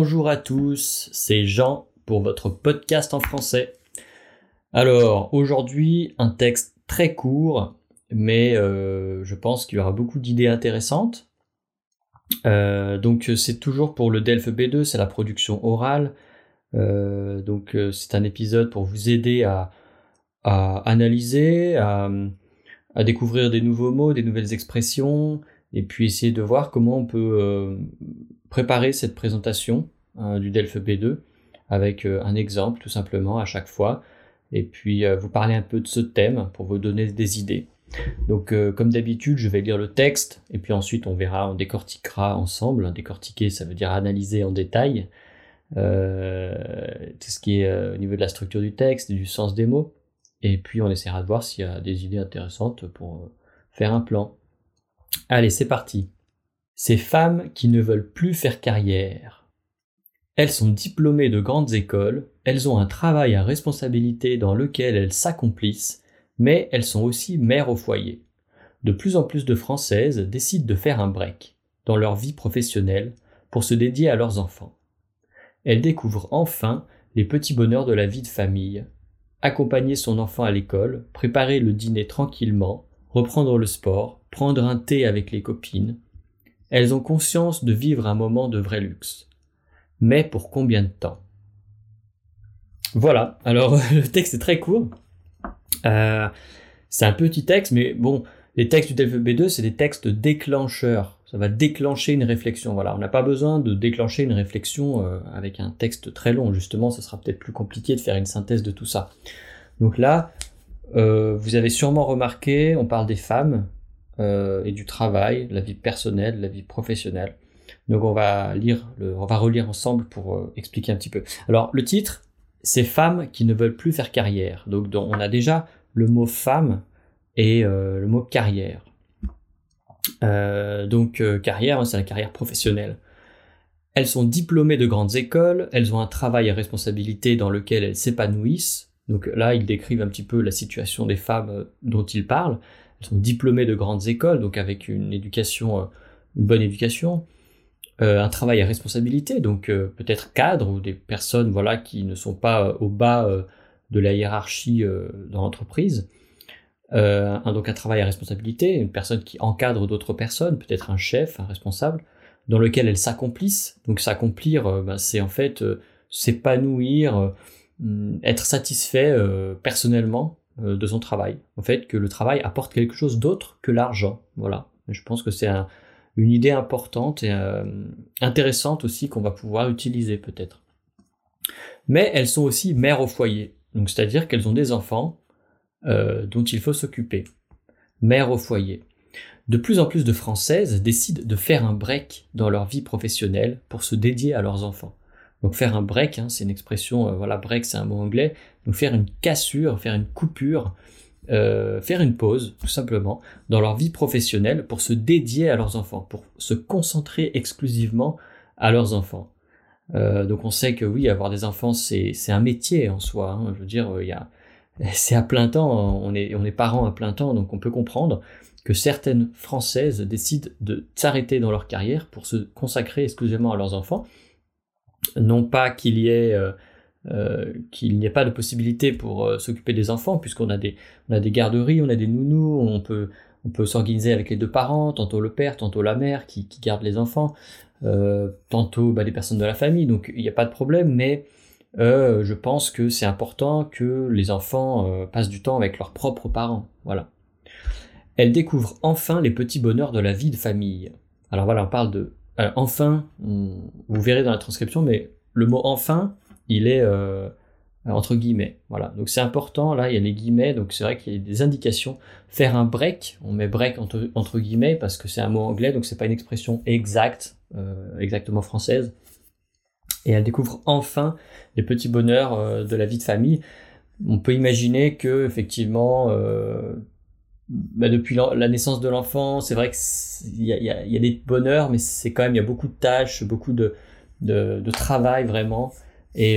Bonjour à tous, c'est Jean pour votre podcast en français. Alors, aujourd'hui, un texte très court, mais je pense qu'il y aura beaucoup d'idées intéressantes. Donc, c'est toujours pour le DELF B2, c'est la production orale. C'est un épisode pour vous aider à analyser, à découvrir des nouveaux mots, des nouvelles expressions, et puis essayer de voir comment on peut préparer cette présentation du DELF B2 avec un exemple tout simplement à chaque fois, et puis vous parler un peu de ce thème pour vous donner des idées. Donc comme d'habitude, je vais lire le texte, et puis ensuite on décortiquera ensemble. Décortiquer, ça veut dire analyser en détail tout ce qui est au niveau de la structure du texte, du sens des mots, et puis on essaiera de voir s'il y a des idées intéressantes pour faire un plan. Allez, c'est parti. Ces femmes qui ne veulent plus faire carrière. Elles sont diplômées de grandes écoles, elles ont un travail à responsabilité dans lequel elles s'accomplissent, mais elles sont aussi mères au foyer. De plus en plus de Françaises décident de faire un break dans leur vie professionnelle pour se dédier à leurs enfants. Elles découvrent enfin les petits bonheurs de la vie de famille. Accompagner son enfant à l'école, préparer le dîner tranquillement, reprendre le sport, prendre un thé avec les copines. Elles ont conscience de vivre un moment de vrai luxe. Mais pour combien de temps ? Voilà, alors le texte est très court. C'est un petit texte, mais bon, les textes du DELF B2, c'est des textes déclencheurs. Ça va déclencher une réflexion. Voilà, on n'a pas besoin de déclencher une réflexion avec un texte très long. Justement, ça sera peut-être plus compliqué de faire une synthèse de tout ça. Donc là, vous avez sûrement remarqué, on parle des femmes et du travail, la vie personnelle, la vie professionnelle. Donc on va relire ensemble pour expliquer un petit peu. Alors le titre, c'est Femmes qui ne veulent plus faire carrière. Donc on a déjà le mot femme et le mot carrière. Carrière, c'est la carrière professionnelle. Elles sont diplômées de grandes écoles, elles ont un travail à responsabilité dans lequel elles s'épanouissent. Donc là, ils décrivent un petit peu la situation des femmes dont ils parlent. Elles sont diplômées de grandes écoles, donc avec une bonne éducation, un travail à responsabilité, donc peut-être cadre ou des personnes qui ne sont pas au bas de la hiérarchie dans l'entreprise. Donc un travail à responsabilité, une personne qui encadre d'autres personnes, peut-être un chef, un responsable, dans lequel elles s'accomplissent. Donc s'accomplir, c'est en fait s'épanouir, être satisfait personnellement de son travail. En fait, que le travail apporte quelque chose d'autre que l'argent. Voilà. Je pense que c'est une idée importante et intéressante aussi qu'on va pouvoir utiliser peut-être. Mais elles sont aussi mères au foyer. Donc c'est-à-dire qu'elles ont des enfants dont il faut s'occuper. Mères au foyer. De plus en plus de Françaises décident de faire un break dans leur vie professionnelle pour se dédier à leurs enfants. Donc faire un break, c'est une expression, break c'est un mot anglais, donc faire une cassure, faire une coupure, faire une pause, tout simplement, dans leur vie professionnelle pour se dédier à leurs enfants, pour se concentrer exclusivement à leurs enfants. Donc on sait que oui, avoir des enfants, c'est un métier en soi, je veux dire, c'est à plein temps, on est parents à plein temps, donc on peut comprendre que certaines Françaises décident de s'arrêter dans leur carrière pour se consacrer exclusivement à leurs enfants. Non pas qu'il n'y ait pas de possibilité pour s'occuper des enfants, puisqu'on a des garderies, on a des nounous, on peut s'organiser avec les deux parents, tantôt le père, tantôt la mère qui gardent les enfants, tantôt les personnes de la famille, donc il n'y a pas de problème, mais je pense que c'est important que les enfants passent du temps avec leurs propres parents. Voilà. Elles découvrent enfin les petits bonheurs de la vie de famille. Alors voilà, on parle de enfin, vous verrez dans la transcription, mais le mot enfin, il est entre guillemets. Voilà, donc c'est important, là il y a les guillemets, donc c'est vrai qu'il y a des indications. Faire un break, on met break entre guillemets parce que c'est un mot anglais, donc c'est pas une expression exactement française. Et elle découvre enfin les petits bonheurs de la vie de famille. On peut imaginer que effectivement, depuis la naissance de l'enfant, c'est vrai qu'il y a des bonheurs, mais c'est quand même, il y a beaucoup de tâches, beaucoup de travail vraiment. Et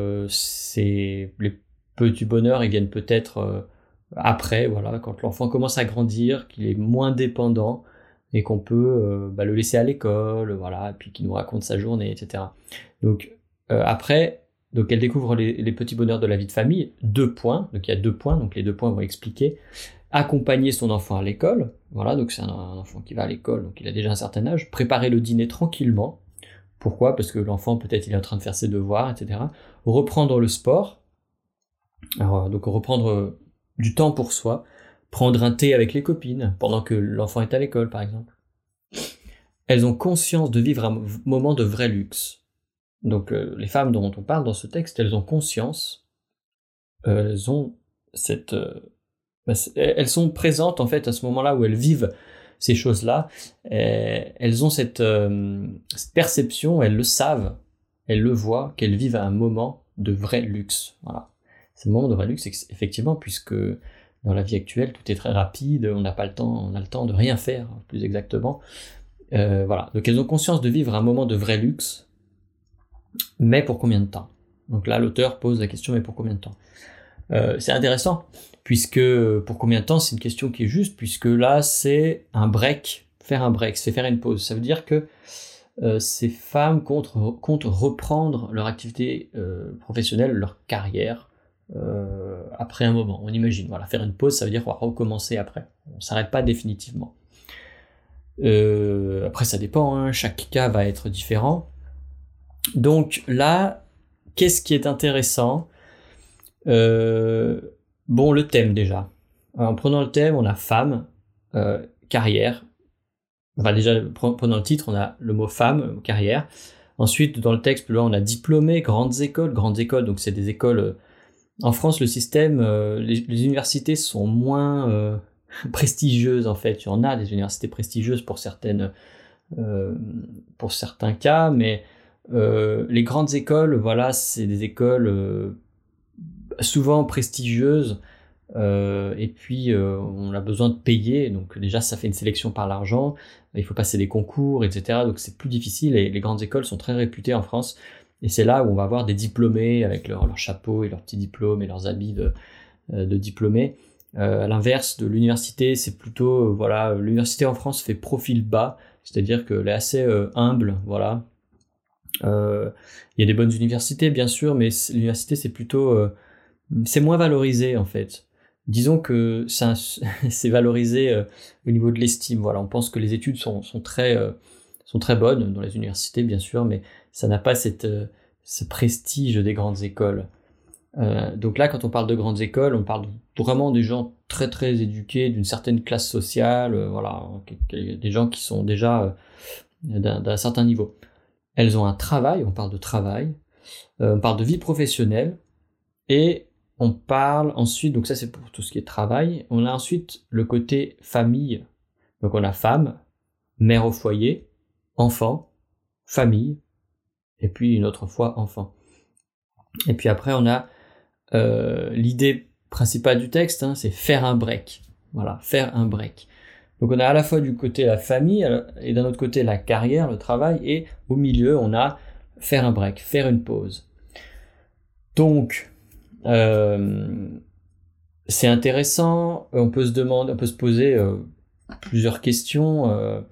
les petits bonheurs, ils viennent peut-être après, voilà, quand l'enfant commence à grandir, qu'il est moins dépendant, et qu'on peut le laisser à l'école, voilà, et puis qu'il nous raconte sa journée, etc. Donc après, donc elle découvre les petits bonheurs de la vie de famille, 2 points, donc il y a 2 points, donc les 2 points vont expliquer. Accompagner son enfant à l'école, voilà, donc c'est un enfant qui va à l'école, donc il a déjà un certain âge, préparer le dîner tranquillement. Pourquoi ? Parce que l'enfant, peut-être, il est en train de faire ses devoirs, etc. Reprendre le sport, alors, donc reprendre du temps pour soi, prendre un thé avec les copines, pendant que l'enfant est à l'école, par exemple. Elles ont conscience de vivre un moment de vrai luxe. Donc les femmes dont on parle dans ce texte, elles ont conscience, elles ont cette... elles sont présentes, en fait, à ce moment-là où elles vivent ces choses-là, elles ont cette perception, elles le savent, elles le voient, qu'elles vivent à un moment de vrai luxe. Voilà. C'est le moment de vrai luxe, effectivement, puisque dans la vie actuelle, tout est très rapide, on n'a pas le temps, on a le temps de rien faire, plus exactement. Voilà. Donc elles ont conscience de vivre un moment de vrai luxe, mais pour combien de temps ? Donc là, l'auteur pose la question, mais pour combien de temps ? C'est intéressant, puisque pour combien de temps, c'est une question qui est juste, puisque là, c'est un break, faire un break, c'est faire une pause. Ça veut dire que ces femmes comptent reprendre leur activité professionnelle, leur carrière, après un moment. On imagine, voilà, faire une pause, ça veut dire qu'on va recommencer après. On ne s'arrête pas définitivement. Après, ça dépend, hein, chaque cas va être différent. Donc là, qu'est-ce qui est intéressant ? Bon, le thème déjà. En prenant le thème, on a femme, carrière. Enfin déjà, prenant le titre, on a le mot femme, carrière. Ensuite, dans le texte, plus loin, on a diplômé, grandes écoles, donc c'est des écoles... En France, le système, les universités sont moins prestigieuses, en fait. Il y en a des universités prestigieuses pour certains cas, mais les grandes écoles, voilà, c'est des écoles souvent prestigieuses, et puis on a besoin de payer, donc déjà ça fait une sélection par l'argent, il faut passer des concours, etc. Donc c'est plus difficile, et les grandes écoles sont très réputées en France, et c'est là où on va avoir des diplômés avec leur chapeau et leurs petits diplômes et leurs habits de diplômés. À l'inverse de l'université, c'est plutôt, voilà, l'université en France fait profil bas, c'est-à-dire qu'elle est assez humble, voilà. Il y a des bonnes universités bien sûr, mais l'université c'est plutôt... c'est moins valorisé en fait. Disons que c'est valorisé au niveau de l'estime. Voilà, on pense que les études sont très bonnes dans les universités bien sûr, mais ça n'a pas ce prestige des grandes écoles. Donc là, quand on parle de grandes écoles, on parle vraiment des gens très très éduqués, d'une certaine classe sociale, voilà, des gens qui sont déjà d'un certain niveau. Elles ont un travail, on parle de travail, on parle de vie professionnelle, et on parle ensuite, donc ça c'est pour tout ce qui est travail, on a ensuite le côté famille. Donc on a femme, mère au foyer, enfant, famille, et puis une autre fois enfant. Et puis après on a l'idée principale du texte, hein, c'est faire un break. Voilà, faire un break. Donc on a à la fois du côté la famille, et d'un autre côté la carrière, le travail, et au milieu on a faire un break, faire une pause. Donc c'est intéressant, on peut se poser plusieurs questions.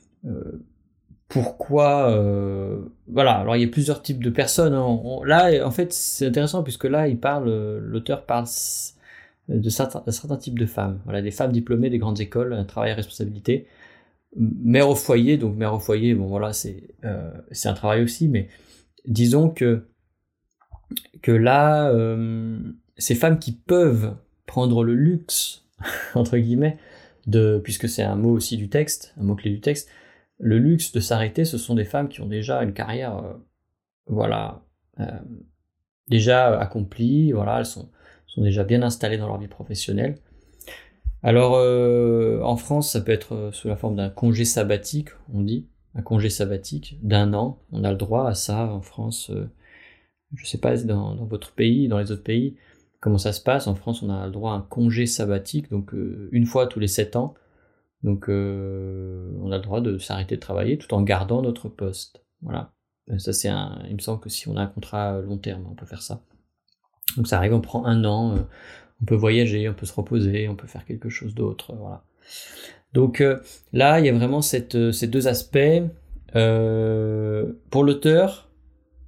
Pourquoi voilà, alors il y a plusieurs types de personnes, hein. Là en fait c'est intéressant puisque là l'auteur parle de certains types de femmes, voilà, des femmes diplômées des grandes écoles, un travail à responsabilité, mère au foyer, donc mère au foyer, bon voilà, c'est un travail aussi, mais disons que là, ces femmes qui peuvent prendre le luxe, entre guillemets, puisque c'est un mot aussi du texte, un mot-clé du texte, le luxe de s'arrêter, ce sont des femmes qui ont déjà une carrière, voilà, déjà accomplie, voilà, elles sont déjà bien installées dans leur vie professionnelle. Alors, en France, ça peut être sous la forme d'un congé sabbatique, on dit, un congé sabbatique d'1 an, on a le droit à ça en France. Je sais pas dans votre pays, dans les autres pays, comment ça se passe. En France, on a le droit à un congé sabbatique, donc une fois tous les 7 ans. Donc on a le droit de s'arrêter de travailler tout en gardant notre poste. Voilà. Ça il me semble que si on a un contrat long terme, on peut faire ça. Donc ça arrive, on prend 1 an, on peut voyager, on peut se reposer, on peut faire quelque chose d'autre, voilà. Donc là, il y a vraiment ces 2 aspects. Pour l'auteur,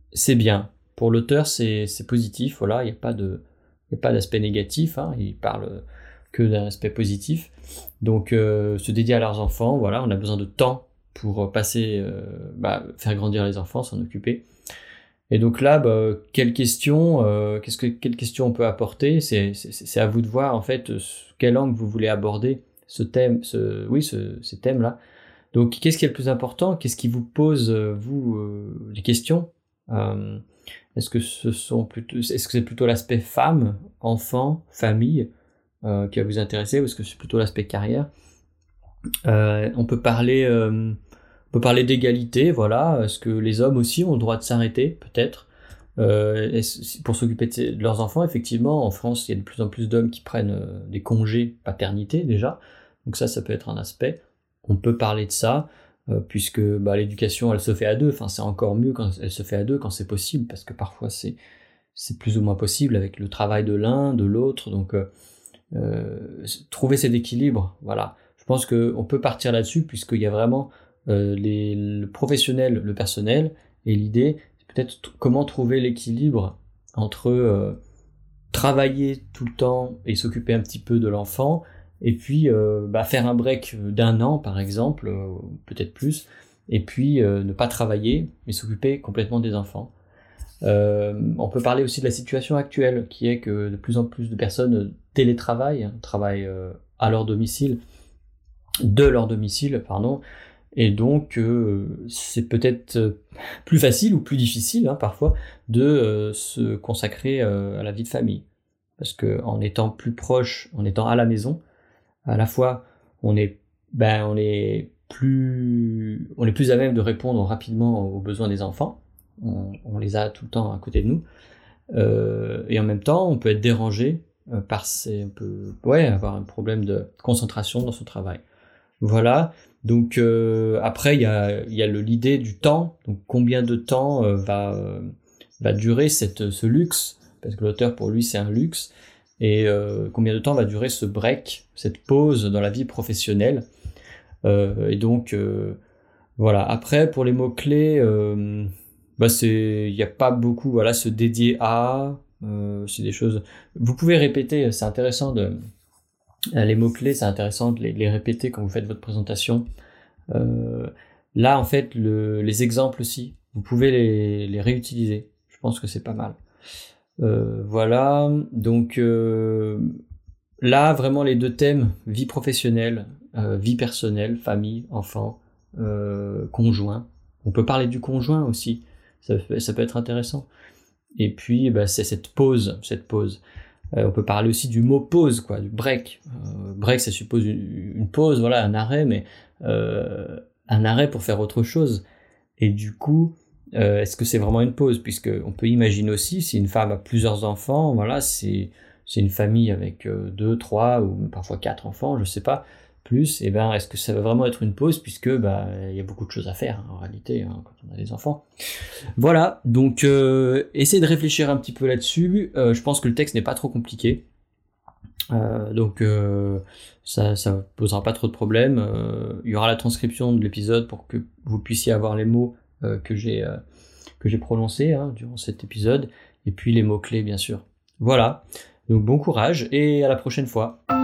c'est bien. Pour l'auteur, c'est positif, voilà, il n'y a pas d'aspect négatif, hein, il parle que d'un aspect positif. Donc, se dédier à leurs enfants, voilà, on a besoin de temps pour faire grandir les enfants, s'en occuper. Et donc là, quelles questions on peut apporter? C'est à vous de voir, en fait, quel angle vous voulez aborder ces thèmes-là. Donc, qu'est-ce qui est le plus important? Qu'est-ce qui vous pose, les questions? Est-ce que c'est plutôt l'aspect femme, enfant, famille, qui va vous intéresser, ou est-ce que c'est plutôt l'aspect carrière? On peut parler d'égalité, voilà. Est-ce que les hommes aussi ont le droit de s'arrêter, peut-être, pour s'occuper de leurs enfants? Effectivement, en France, il y a de plus en plus d'hommes qui prennent des congés paternité, déjà. Donc ça peut être un aspect. On peut parler de ça, puisque l'éducation, elle se fait à deux. Enfin, c'est encore mieux quand elle se fait à deux, quand c'est possible, parce que parfois, c'est plus ou moins possible avec le travail de l'un, de l'autre. Donc, trouver cet équilibre, voilà. Je pense qu'on peut partir là-dessus, puisqu'il y a vraiment le professionnel, le personnel, et l'idée, c'est peut-être comment trouver l'équilibre entre travailler tout le temps et s'occuper un petit peu de l'enfant, et puis faire un break d'1 an, par exemple, peut-être plus, et puis ne pas travailler, mais s'occuper complètement des enfants. On peut parler aussi de la situation actuelle, qui est que de plus en plus de personnes travaillent à leur domicile, de leur domicile, pardon, et donc c'est peut-être plus facile ou plus difficile, hein, parfois, de se consacrer à la vie de famille, parce que en étant plus proche, en étant à la maison, à la fois on est plus à même de répondre rapidement aux besoins des enfants. On les a tout le temps à côté de nous, et en même temps on peut être dérangé avoir un problème de concentration dans son travail. Voilà. Donc après il y a l'idée du temps. Donc combien de temps va durer ce luxe, parce que l'auteur, pour lui, c'est un luxe. Et combien de temps va durer ce break, cette pause dans la vie professionnelle. Et donc voilà. Après, pour les mots clés, il y a pas beaucoup, voilà, se dédier à, c'est des choses, vous pouvez répéter, c'est intéressant les mots clés, c'est intéressant de les répéter quand vous faites votre présentation. Là, en fait, les exemples aussi, vous pouvez les réutiliser. Je pense que c'est pas mal. Voilà. Donc là, vraiment, les deux thèmes, vie professionnelle, vie personnelle, famille, enfant, conjoint. On peut parler du conjoint aussi. Ça peut être intéressant. Et puis, c'est cette pause. On peut parler aussi du mot pause, quoi, du break. Break, ça suppose une pause, voilà, un arrêt, mais un arrêt pour faire autre chose. Et du coup, est-ce que c'est vraiment une pause? Puisque on peut imaginer aussi, si une femme a plusieurs enfants, voilà, c'est une famille avec 2, 3 ou parfois 4 enfants, je sais pas, plus, et est-ce que ça va vraiment être une pause, puisque il y a beaucoup de choses à faire, hein, en réalité, hein, quand on a des enfants. Voilà, donc essayez de réfléchir un petit peu là-dessus. Je pense que le texte n'est pas trop compliqué, donc ça posera pas trop de problèmes. Il y aura la transcription de l'épisode pour que vous puissiez avoir les mots que j'ai prononcés, hein, durant cet épisode, et puis les mots clés, bien sûr. Voilà, donc bon courage et à la prochaine fois.